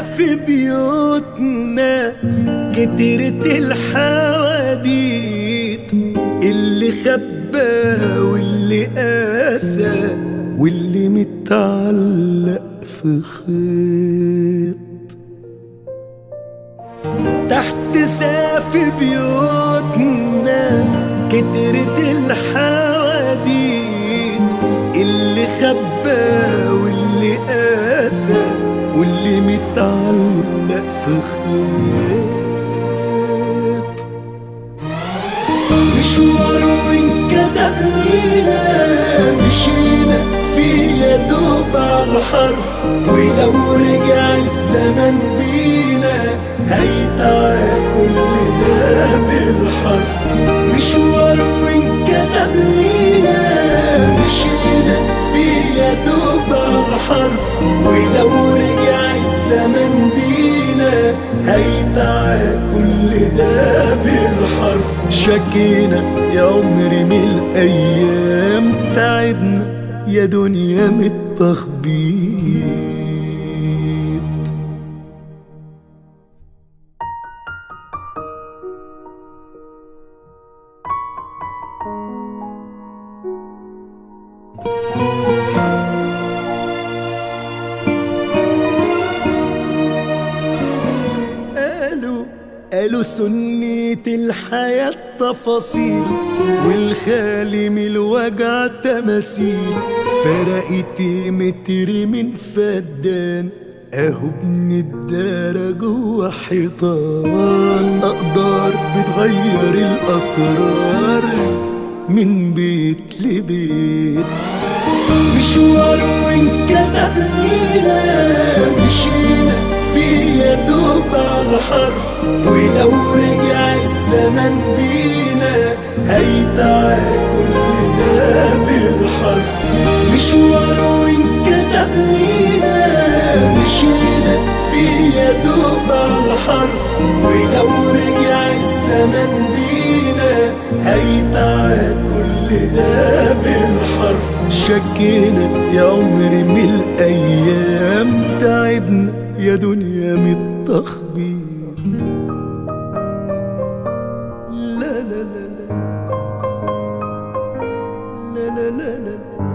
في بيوتنا كترت الحواديت، اللي خبى واللي قاسى واللي متعلق في خيط. تحت سقف بيوتنا كترت الحواديت، اللي خبى واللي قاسى واللي متعلق في خيط. مشوار وانكتب لينا مشينا فيه يا دوب عالحرف، ولو رجع الزمن بينا هيتعاد كل ده بالحرف. مشوار وانكتب لينا مشينا فيه يا دوب عالحرف، ولو رجع الزمن بينا هيتعاد كل ده بالحرف. شكينا يا عمري من الأيام، تعبنا يا دنيا من التخبيط. قالوا سنة الحياة تفاصيل، والخالي من الوجع تماثيل. فرقت متر من فدان اهو بندارة جوا حيطان. اقدار بتغير الاسرار من بيت لبيت. مشوار وانكتب لينا مشينا فيه يا دوب عالحرف، ولو رجع الزمن بينا هيتعاد كل ده بالحرف. مشوار وانكتب لينا مشينا فيه يا دوب عالحرف، ولو رجع الزمن بينا هيتعاد كل ده بالحرف. شكينا يا عمري من الأيام، تعبنا يا دنيا من التخبيط. لا لا لا لا لا لا لا لا.